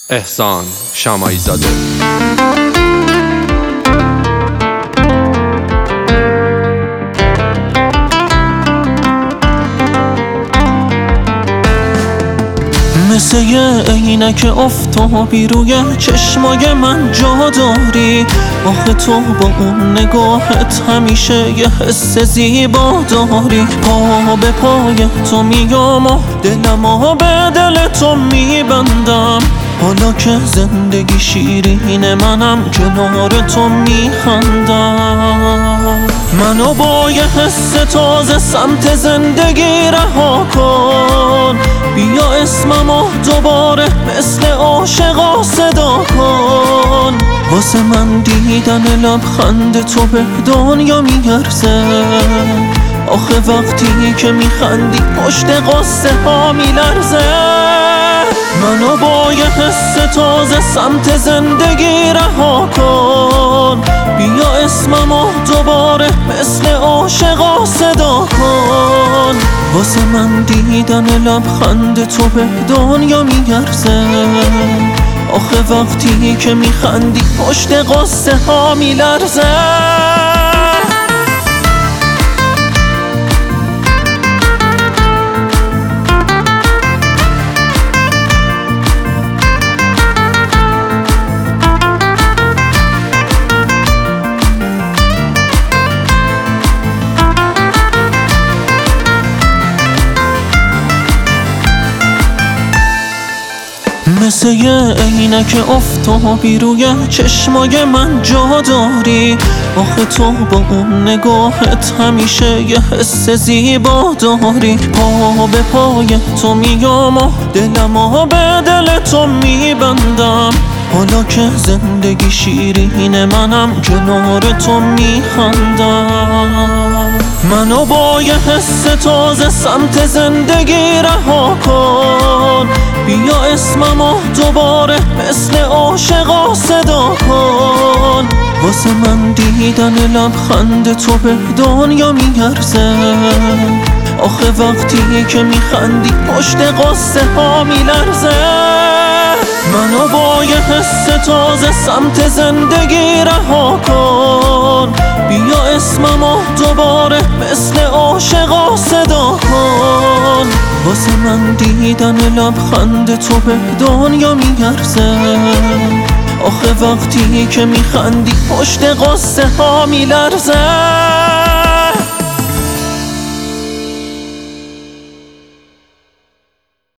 احسان شماعی زاده. مثل یه عینک آفتابی روی چشمای من جا داری. آخه تو با اون نگاهت همیشه یه حس زیبا داری. پا به پای تو میام و دلمو به دل تو میبندم. حالا که زندگی شیرین منم کنار تو میخندم. منو با یه حس تازه سمت زندگی رها کن. بیا اسممو دوباره مثل عاشقا صدا کن. واسه من دیدن لبخند تو به دنیا میارزه. آخه وقتی که میخندی پشت قصه ها میلرزه. منو با یه حس تازه سمت زندگی رها کن. بیا اسممو دوباره مثل عاشقا صدا کن. واسه من دیدن لبخند تو به دنیا میارزه. آخه وقتی که میخندی پشت قصه ها میلرزه. مثل یه عینک آفتابی روی چشمای من جا داری. آخه تو با اون نگاهت همیشه یه حس زیبا داری. پا به پای تو میام و دلمو به دل تو میبندم. حالا که زندگی شیرین منم کنار تو میخندم. منو با یه حس تازه سمت زندگی رها کن. بیا اسممو دوباره مثل عاشقا صدا کن. واسه من دیدن لبخند تو به دنیا میارزه. آخه وقتی که میخندی پشت قصه ها میلرزه. منو با یه حس تازه سمت زندگی رها کن. بیا اسممو دوباره مثل عاشقا صدا کن. واسه من دیدن لبخند تو به دنیا میارزه. آخه وقتی که میخندی پشت قصه ها میلرزه.